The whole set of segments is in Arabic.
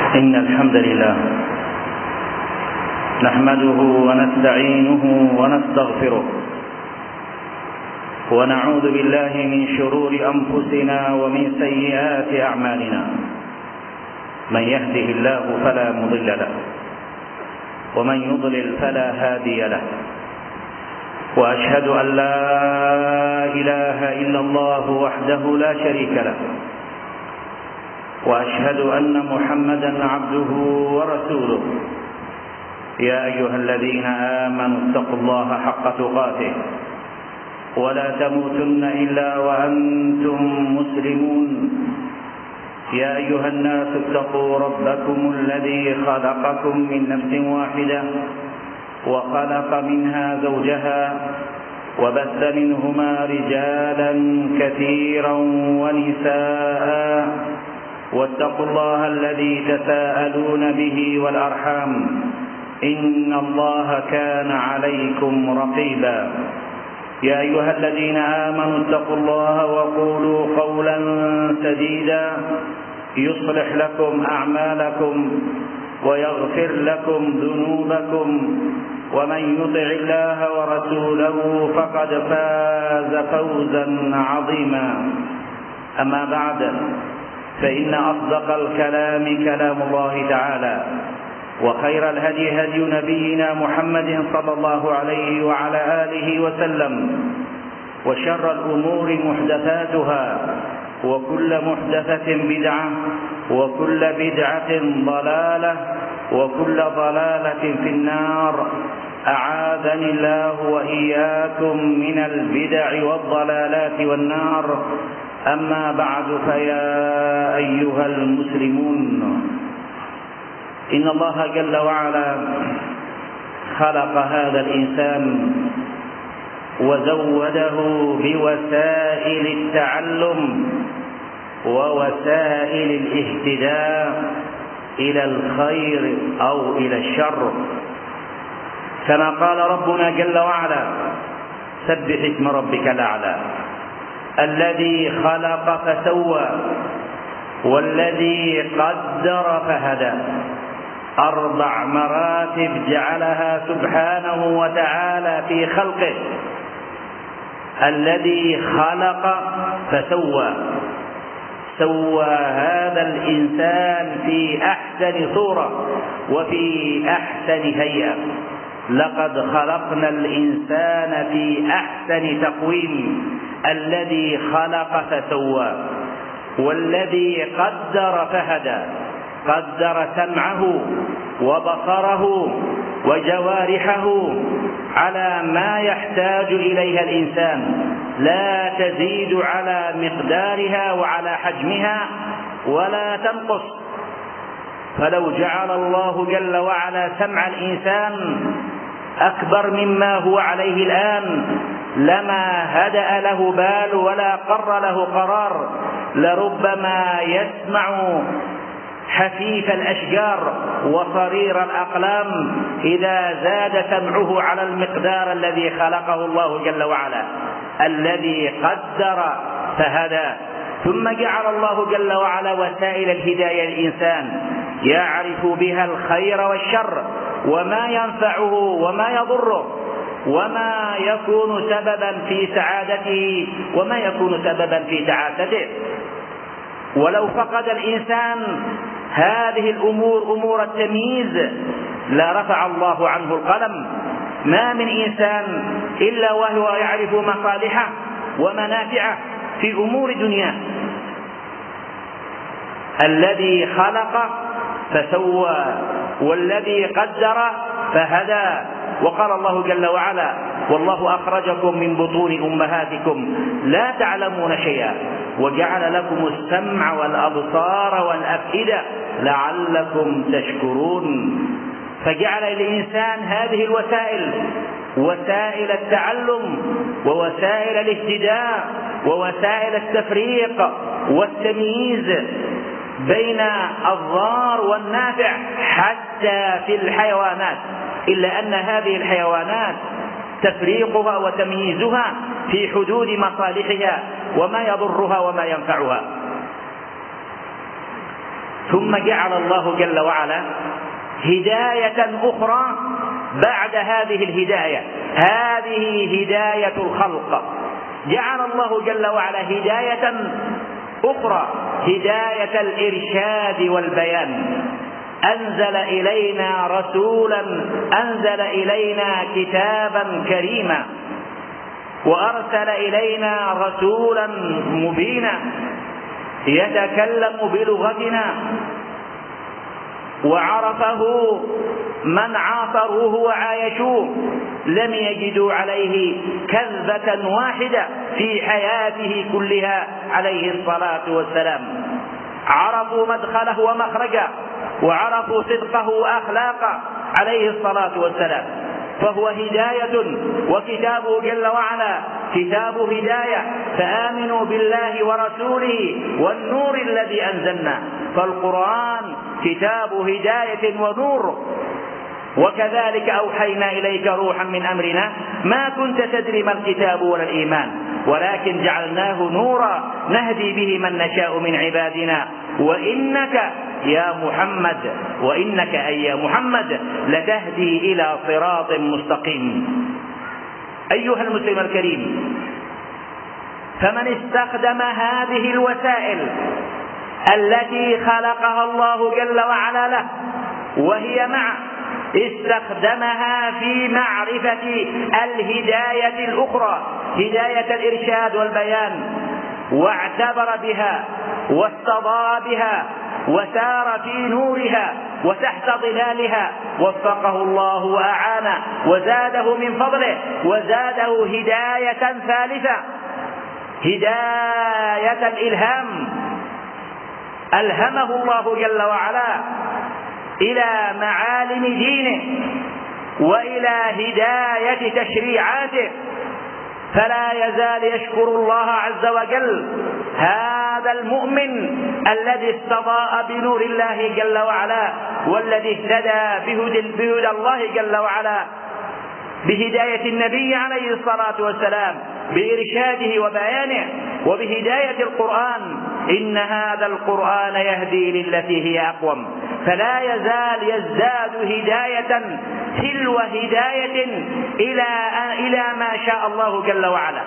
إن الحمد لله نحمده ونستعينه ونستغفره ونعوذ بالله من شرور أنفسنا ومن سيئات أعمالنا. من يهده الله فلا مضل له ومن يضلل فلا هادي له، وأشهد أن لا إله إلا الله وحده لا شريك له، وأشهد أن محمدا عبده ورسوله. يا أيها الذين آمنوا اتقوا الله حق تقاته ولا تموتن إلا وأنتم مسلمون. يا أيها الناس اتقوا ربكم الذي خلقكم من نفس واحدة وخلق منها زوجها وبث منهما رجالا كثيرا ونساء، واتقوا الله الذي تساءلون به والأرحام إن الله كان عليكم رقيبا. يا أيها الذين آمنوا اتقوا الله وقولوا قولا سديدا يصلح لكم أعمالكم ويغفر لكم ذنوبكم، ومن يطع الله ورسوله فقد فاز فوزا عظيما. أما بعد، فإن أصدق الكلام كلام الله تعالى، وخير الهدي هدي نبينا محمد صلى الله عليه وعلى آله وسلم، وشر الأمور محدثاتها، وكل محدثة بدعة، وكل بدعة ضلالة، وكل ضلالة في النار. أعاذني الله وإياكم من البدع والضلالات والنار. أما بعد، فيا أيها المسلمون، إن الله جل وعلا خلق هذا الإنسان وزوده بوسائل التعلم ووسائل الاهتداء إلى الخير أو إلى الشر، كما قال ربنا جل وعلا: سبح اسم ربك الأعلى الذي خلق فسوى والذي قدر فهدى. 4 مراتب جعلها سبحانه وتعالى في خلقه: الذي خلق فسوى، سوى هذا الإنسان في أحسن صورة وفي أحسن هيئة. لقد خلقنا الإنسان في أحسن تقويم. الذي خلق فسوى والذي قدر فهدى. قدر سمعه وبصره وجوارحه على ما يحتاج إليها الإنسان، لا تزيد على مقدارها وعلى حجمها ولا تنقص. فلو جعل الله جل وعلا سمع الإنسان أكبر مما هو عليه الآن لما هدأ له بال ولا قر له قرار. لربما يسمع حفيف الأشجار وصرير الأقلام إذا زاد سمعه على المقدار الذي خلقه الله جل وعلا. الذي قدر فهدى. ثم جعل الله جل وعلا وسائل الهداية للإنسان يعرف بها الخير والشر، وما ينفعه وما يضره، وما يكون سببا في سعادته وما يكون سببا في تعاسته. ولو فقد الإنسان هذه الأمور، أمور التمييز، لرفع الله عنه القلم. ما من إنسان إلا وهو يعرف مصالحه ومنافعه في أمور دنياه. الذي خلق فسوى والذي قدر فهدى. وقال الله جل وعلا: والله أخرجكم من بطون أمهاتكم لا تعلمون شيئا وجعل لكم السمع والأبصار والأفئدة لعلكم تشكرون. فجعل للإنسان هذه الوسائل، وسائل التعلم ووسائل الاهتداء ووسائل التفريق والتمييز بين الضار والنافع حتى في الحيوانات، إلا أن هذه الحيوانات تفريقها وتمييزها في حدود مصالحها وما يضرها وما ينفعها. ثم جعل الله جل وعلا هداية أخرى بعد هذه الهداية، هذه هداية الخلق. جعل الله جل وعلا هداية أخرى، هداية الإرشاد والبيان. أنزل إلينا رسولا، أنزل إلينا كتابا كريما، وأرسل إلينا رسولا مبينا يتكلم بلغتنا، وعرفه من عاصروه وعايشوه لم يجدوا عليه كذبة واحدة في حياته كلها عليه الصلاة والسلام. عرفوا مدخله ومخرجه، وعرفوا صدقه وأخلاقه عليه الصلاة والسلام. فهو هداية، وكتابه جل وعلا كتاب هداية، فآمنوا بالله ورسوله والنور الذي أنزلنا. فالقرآن كتاب هداية ونور. وكذلك أوحينا إليك روحا من أمرنا ما كنت تدري ما الكتاب ولا الإيمان ولكن جعلناه نورا نهدي به من نشاء من عبادنا وإنك يا محمد، وإنك أي يا محمد لتهدي إلى صراط مستقيم. أيها المسلم الكريم، فمن استخدم هذه الوسائل التي خلقها الله جل وعلا له وهي معه، استخدمها في معرفة الهداية الأخرى، هداية الإرشاد والبيان، واعتبر بها واستضاء بها وسار في نورها وتحت ظلالها، وفقه الله وأعانه وزاده من فضله، وزاده هداية ثالثة، هداية الإلهام. ألهمه الله جل وعلا إلى معالم دينه وإلى هداية تشريعاته، فلا يزال يشكر الله عز وجل هذا المؤمن الذي استضاء بنور الله جل وعلا، والذي اهتدى بهدى الله جل وعلا، بهداية النبي عليه الصلاة والسلام، بإرشاده وبيانه، وبهداية القرآن. إن هذا القرآن يهدي للتي هي أقوم. فلا يزال يزداد هداية تلو هداية إلى ما شاء الله جل وعلا.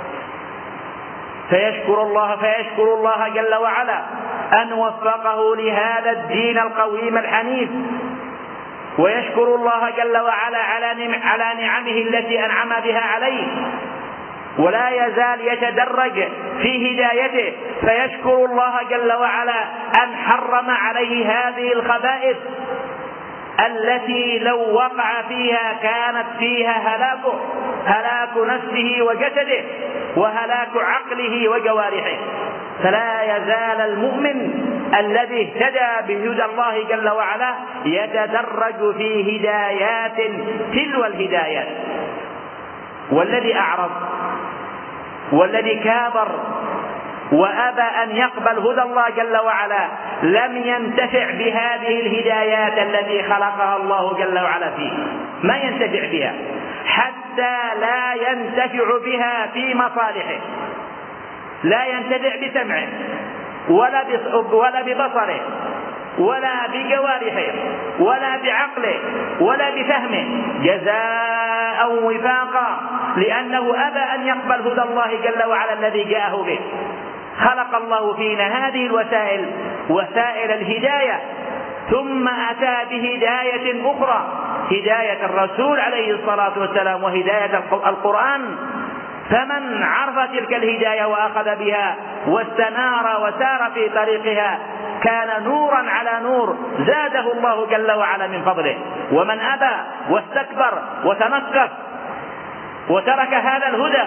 فيشكر الله جل وعلا أن وفقه لهذا الدين القويم الحنيف، ويشكر الله جل وعلا على نعمه التي أنعم بها عليه، ولا يزال يتدرج في هدايته. فيشكر الله جل وعلا أن حرم عليه هذه الخبائث التي لو وقع فيها كانت فيها هلاك نفسه وجسده وهلاك عقله وجوارحه. فلا يزال المؤمن الذي اهتدى بهدى الله جل وعلا يتدرج في هدايات تلو الهدايات. والذي أعرض والذي كابر وأبى أن يقبل هدى الله جل وعلا لم ينتفع بهذه الهدايات التي خلقها الله جل وعلا فيه، ما ينتفع بها، حتى لا ينتفع بها في مصالحه، لا ينتفع بسمعه ولا ببصره ولا بجوارحه ولا بعقله ولا بفهمه، جزاء وفاقا، لأنه أبى أن يقبل هدى الله جل وعلا الذي جاءه به. خلق الله فينا هذه الوسائل، وسائل الهداية، ثم أتى بهداية أخرى، هداية الرسول عليه الصلاة والسلام وهداية القرآن. فمن عرف تلك الهداية وأخذ بها واستنار وسار في طريقها كان نورا على نور زاده الله جل وعلا من فضله. ومن أبى واستكبر وتنكف وترك هذا الهدى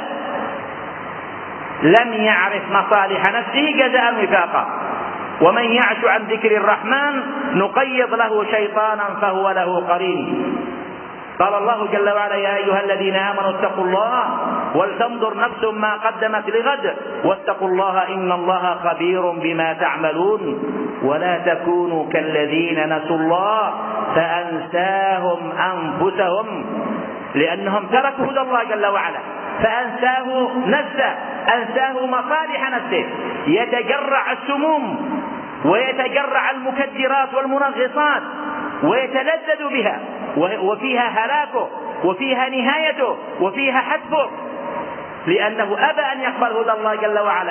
لم يعرف مصالح نفسه جزاء وفاقا. ومن يعش عن ذكر الرحمن نقيض له شيطانا فهو له قرين. قال الله جل وعلا: يا أيها الذين آمنوا اتقوا الله ولتنظر نفس ما قدمت لغد واتقوا الله إن الله خبير بما تعملون ولا تكونوا كالذين نسوا الله فأنساهم أنفسهم، لأنهم تركوا هدى الله جل وعلا فأنساه نفسه، أنساه مصالح نفسه، يتجرع السموم ويتجرع المكدرات والمنغصات ويتلذذ بها، وفيها هلاكه وفيها نهايته وفيها حتفه، لأنه أبى أن يقبل هدى الله جل وعلا.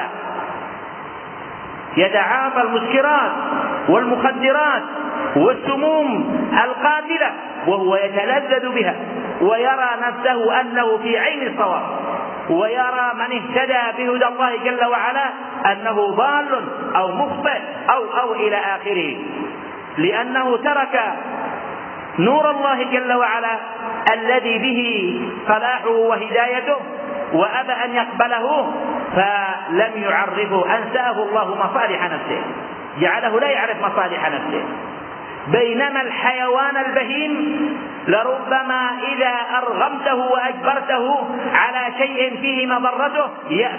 يتعاطى المسكرات والمخدرات والسموم القاتلة وهو يتلذذ بها، ويرى نفسه أنه في عين الصواب، ويرى من اهتدى بهدى الله جل وعلا أنه ضال أو مخطئ أو إلى آخره، لأنه ترك نور الله جل وعلا الذي به صلاحه وهدايته وأبى أن يقبله، فلم يعرفه، أنساه الله مصالح نفسه، جعله لا يعرف مصالح نفسه. بينما الحيوان البهيم لربما إذا أرغمته وأجبرته على شيء فيه مضرته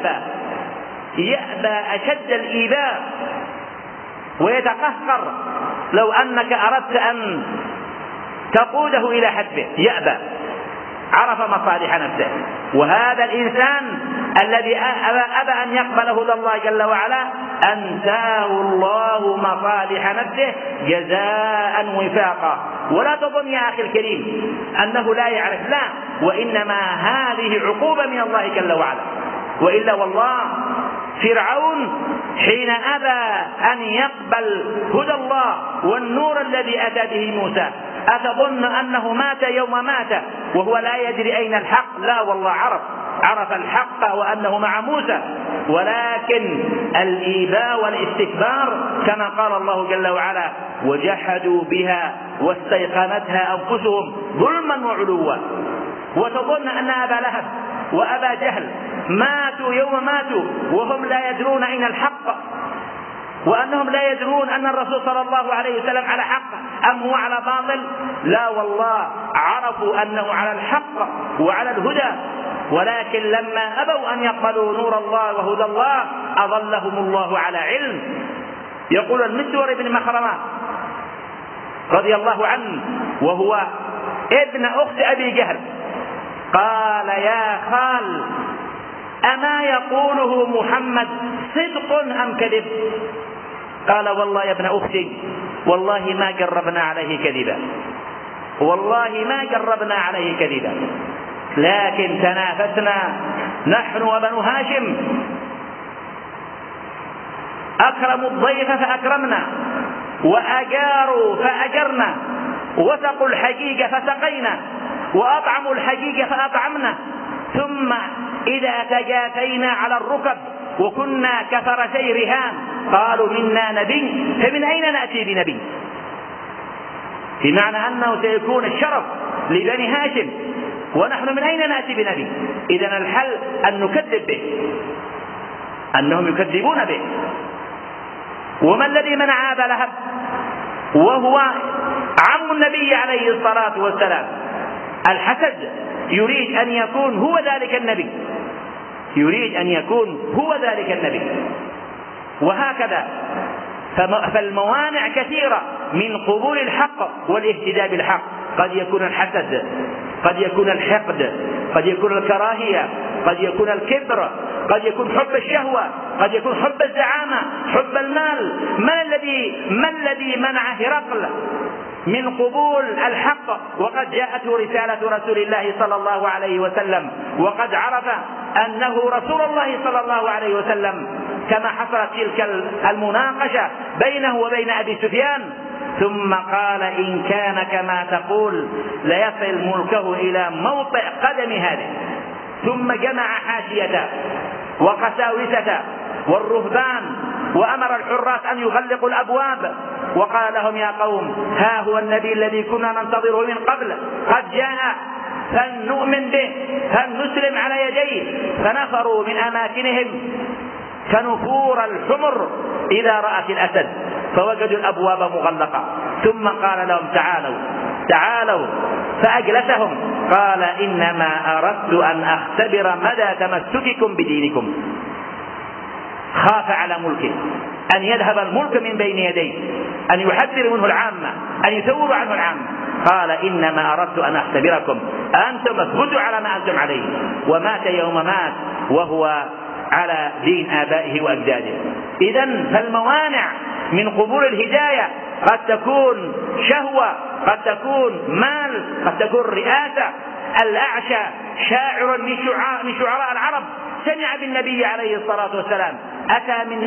يأبى أشد الإيذاء ويتقهقر. لو أنك أردت أن تقوده إلى حتفه يأبى، عرف مصالح نفسه. وهذا الإنسان الذي أبى أن يقبل هدى الله جل وعلا أنساه الله مصالح نفسه جزاء وفاقا. ولا تظن يا أخي الكريم أنه لا يعرف، لا، وإنما هذه عقوبة من الله جل وعلا. وإلا والله فرعون حين أبى أن يقبل هدى الله والنور الذي أتى به موسى، أتظن أنه مات يوم مات وهو لا يدري أين الحق؟ لا والله عرف الحق وأنه مع موسى، ولكن الإيذاء والاستكبار كما قال الله جل وعلا وجحدوا بها واستيقنتها أنفسهم ظلما وعلوا. وتظن أن أبا لهب وأبا جهل ماتوا يوم ماتوا وهم لا يدرون أين الحق، وأنهم لا يدرون أن الرسول صلى الله عليه وسلم على حق أم هو على باطل؟ لا والله عرفوا أنه على الحق وعلى الهدى، ولكن لما أبوا أن يقبلوا نور الله وهدى الله أظلهم الله على علم. يقول المسور بن مخرمة رضي الله عنه وهو ابن أخت أبي جهل قال يا خال أما يقوله محمد صدق أم كذب؟ قال والله يا ابن أختي والله ما جربنا عليه كذبا، والله ما جربنا عليه كذبا، لكن تنافسنا نحن وبنو هاشم، أكرموا الضيف فأكرمنا، وأجاروا فأجرنا، وسقوا الحجيج فسقينا، وأطعموا الحجيج فأطعمنا، ثم إذا تجاثينا على الركب وكنا كفرسي رهان قالوا منا نبي فمن أين نأتي بنبي؟ بمعنى أنه سيكون الشرف لبني هاشم ونحن من أين نأتي بنبي؟ إذن الحل أن نكذب به، أنهم يكذبون به. وما الذي منع أبا لهب وهو عم النبي عليه الصلاة والسلام؟ الحسد، يريد أن يكون هو ذلك النبي، يريد أن يكون هو ذلك النبي. وهكذا فالموانع كثيرة من قبول الحق والاهتداء بالحق، قد يكون الحسد، قد يكون الحقد، قد يكون الكراهية، قد يكون الكبر، قد يكون حب الشهوة، قد يكون حب الزعامة، حب المال. ما الذي منع هرقل من قبول الحق وقد جاءته رسالة رسول الله صلى الله عليه وسلم وقد عرف أنه رسول الله صلى الله عليه وسلم، كما حصلت تلك المناقشة بينه وبين أبي سفيان؟ ثم قال إن كان كما تقول ليصل ملكه إلى موطئ قدم هذه. ثم جمع حاشيته وقساوسته والرهبان وأمر الحراس أن يغلقوا الأبواب، وقال لهم يا قوم ها هو النبي الذي كنا ننتظره من قبل قد جاء، فلنؤمن به فلنسلم على يديه. فنفروا من أماكنهم كنفور الحمر إذا رأت الأسد، فوجدوا الأبواب مغلقة. ثم قال لهم تعالوا فأجلسهم، قال إنما أردت أن أختبر مدى تمسككم بدينكم. خاف على ملكه أن يذهب الملك من بين يديه، أن يحذر منه العامة، أن يثوروا عنه العامة. قال إنما أردت أن أختبركم، أنتم اثبتوا على ما أنتم عليه. ومات يوم مات وهو على دين آبائه وأجداده. إذن فالموانع من قبول الهداية قد تكون شهوة، قد تكون مال، قد تكون رئاسة. الأعشى شاعر من شعراء العرب سمع بالنبي عليه الصلاة والسلام، أتى من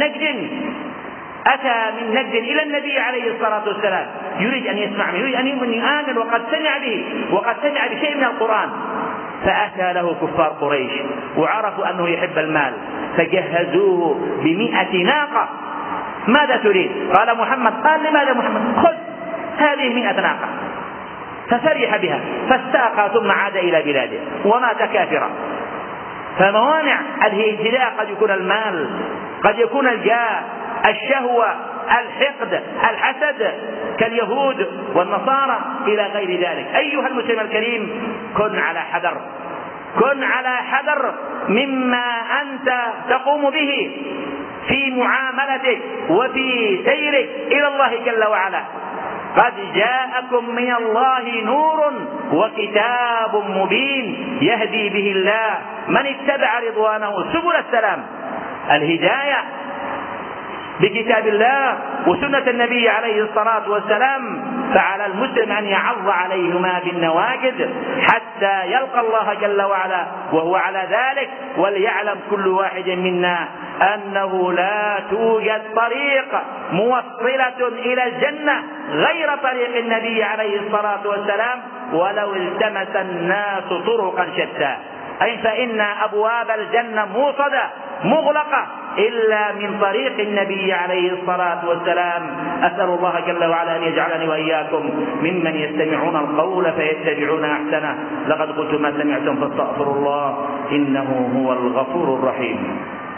نجد إلى النبي عليه الصلاة والسلام يريد أن يسمع منه، يريد أن يؤمن، وقد سمع به وقد سمع بشيء من القرآن. فأتى له كفار قريش وعرفوا أنه يحب المال فجهزوه ب100 ناقة. ماذا تريد؟ قال محمد. قال لماذا محمد؟ خذ هذه 100 ناقة. ففرح بها فاستاقى ثم عاد إلى بلاده ومات كافرا. فموانع الهداية قد يكون المال، قد يكون الجاه، الشهوة، الحقد، الحسد كاليهود والنصارى إلى غير ذلك. أيها المسلم الكريم، كن على حذر مما أنت تقوم به في معاملتك وفي سيرك إلى الله جل وعلا. قد جاءكم من الله نور وكتاب مبين يهدي به الله من اتبع رضوانه سبل السلام. الهداية بكتاب الله وسنة النبي عليه الصلاة والسلام، فعلى المسلم أن يعض عليهما بالنواجذ حتى يلقى الله جل وعلا وهو على ذلك. وليعلم كل واحد منا أنه لا توجد طريق موصلة إلى الجنة غير طريق النبي عليه الصلاة والسلام، ولو التمس الناس طرقا شتى. أي فإن أبواب الجنة موصدة مغلقة إلا من طريق النبي عليه الصلاة والسلام. أسأل الله جل وعلا أن يجعلني وإياكم ممن يستمعون القول فيتبعون أحسنه. لقد قلت ما سمعتم فاستغفروا الله إنه هو الغفور الرحيم.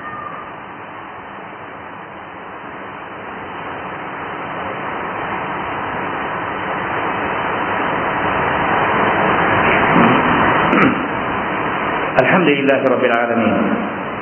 الحمد لله رب العالمين،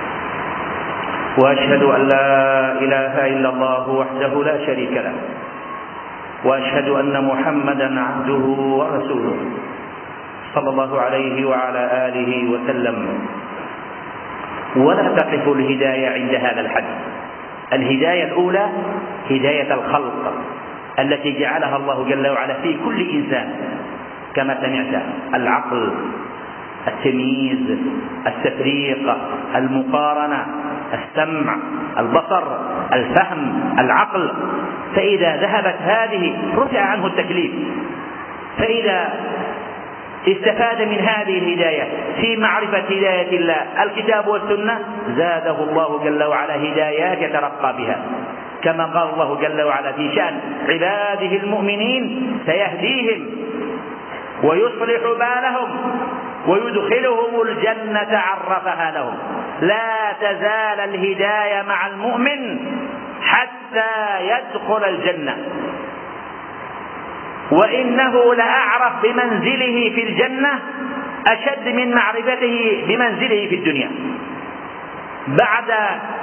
وأشهد أن لا إله إلا الله وحده لا شريك له، وأشهد أن محمدا عبده ورسوله صلى الله عليه وعلى آله وسلم. ولا تقف الهداية عند هذا الحد. الهداية الأولى هداية الخلق التي جعلها الله جل وعلا في كل إنسان كما سمعت: العقل، التمييز، التفريق، المقارنة، السمع، البصر، الفهم، العقل. فإذا ذهبت هذه رفع عنه التكليف. فإذا استفاد من هذه الهداية في معرفة هداية الله الكتاب والسنة زاده الله جل وعلا هدايات يترقى بها، كما قال الله جل وعلا في شأن عباده المؤمنين: سيهديهم ويصلح بالهم ويدخلهم الجنة عرفها لهم. لا تزال الهداية مع المؤمن حتى يدخل الجنة، وإنه لأعرف بمنزله في الجنة أشد من معرفته بمنزله في الدنيا. بعد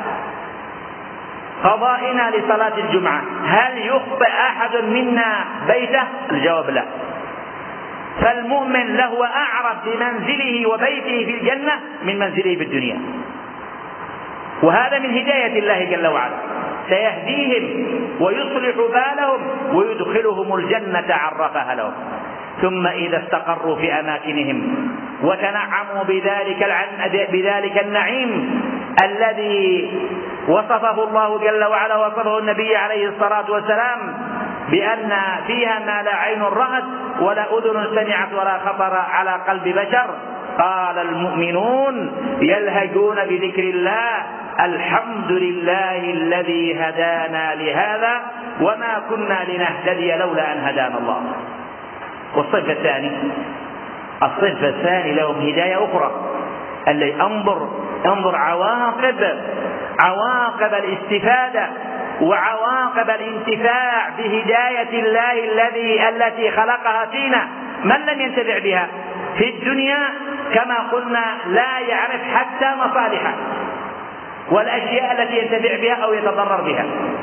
قضائنا لصلاة الجمعة هل يخطئ أحد منا بيته؟ الجواب لا. فالمؤمن له أعرف بمنزله وبيته في الجنة من منزله في الدنيا، وهذا من هداية الله جل وعلا. سيهديهم ويصلح بالهم ويدخلهم الجنة عرفها لهم. ثم إذا استقروا في أماكنهم وتنعموا بذلك النعيم الذي وصفه الله جل وعلا وصفه النبي عليه الصلاة والسلام بأن فيها ما لا عين رأت ولا أذن سمعت ولا خطر على قلب بشر، قال المؤمنون يلهجون بذكر الله: الحمد لله الذي هدانا لهذا وما كنا لنهتدي لولا أن هدانا الله. والصنف الثاني لهم هداية أخرى. اللي انظر عواقب الاستفادة وعواقب الانتفاع بهداية الله التي خلقها فينا. من لم ينتفع بها في الدنيا كما قلنا لا يعرف حتى مصالحه والأشياء التي ينتفع بها أو يتضرر بها،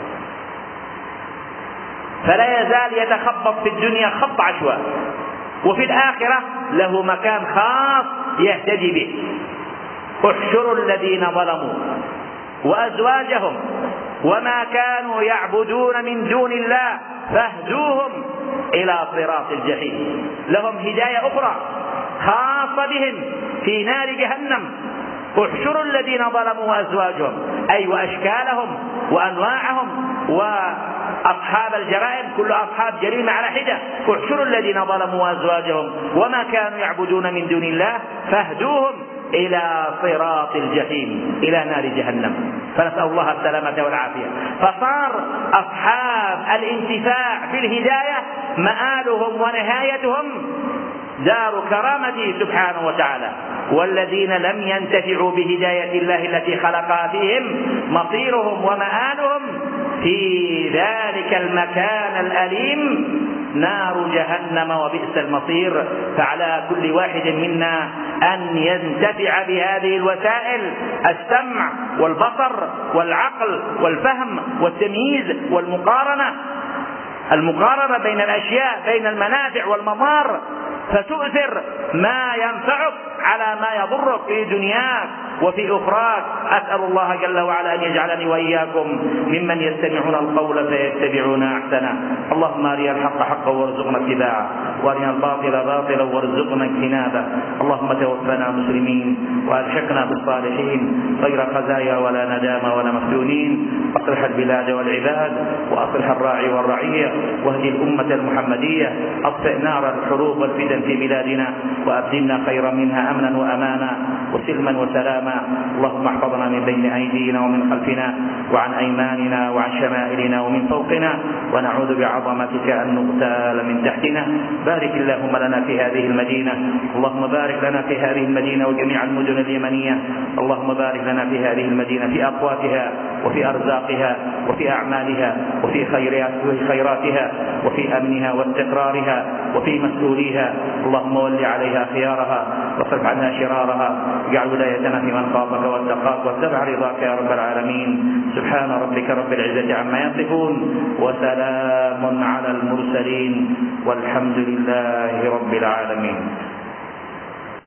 فلا يزال يتخبط في الدنيا خط عشواء، وفي الآخرة له مكان خاص يهتدي به. احشروا الذين ظلموا وأزواجهم وما كانوا يعبدون من دون الله فاهدوهم إلى صراط الجحيم. لهم هداية أخرى خاصة بهم في نار جهنم. احشروا الذين ظلموا وأزواجهم، أي وأشكالهم وأنواعهم وأصحاب الجرائم، كل أصحاب جريمة على حدة. احشروا الذين ظلموا وأزواجهم وما كانوا يعبدون من دون الله فاهدوهم إلى صراط الجحيم، إلى نار جهنم. فنسأل الله السلامة والعافية. فصار أصحاب الانتفاع في الهداية مآلهم ونهايتهم دار كرامته سبحانه وتعالى، والذين لم ينتفعوا بهداية الله التي خلقها فيهم مصيرهم ومآلهم في ذلك المكان الأليم نار جهنم وبئس المصير. فعلى كل واحد منا أن ينتفع بهذه الوسائل: السمع والبصر والعقل والفهم والتمييز والمقارنة، المقارنة بين الأشياء، بين المنافع والمضار، فتؤثر ما ينفعك على ما يضرك في دنياك وفي أخراك. أسأل الله جل وعلا أن يجعلني وإياكم ممن يستمعون القول فيتبعون أحسنه. اللهم أرنا الحق حقا وارزقنا اتباعه، وأرنا الباطل باطلا وارزقنا اجتنابه. اللهم توفنا مسلمين وألحقنا بالصالحين غير خزايا ولا ندامى ولا مفتونين. أصلح البلاد والعباد، وأصلح الراعي والرعية، واهدي الأمة المحمدية. أطفئ نار الحروب والفتن في بلادنا، وأبدلنا خيرا منها أمنا وأمانا وسلما وسلاما. اللهم احفظنا من بين أيدينا ومن خلفنا وعن أيماننا وعن شمائلنا ومن فوقنا، ونعوذ بعظمتك أن نغتال من تحتنا. بارك اللهم لنا في هذه المدينة، اللهم بارك لنا في هذه المدينة وجميع المدن اليمنية. اللهم بارك لنا في هذه المدينة، في أقواتها وفي أرزاقها وفي أعمالها وفي خيراتها وفي أمنها واستقرارها وفي مسؤوليها. اللهم ول عليها خيارها واصرف عنا شرارها. اجعل ولايتنا في من خافك واتقاك واتبع رضاك يا رب العالمين. سبحان ربك رب العزة عما يصفون، وسلام على المرسلين، والحمد لله رب العالمين.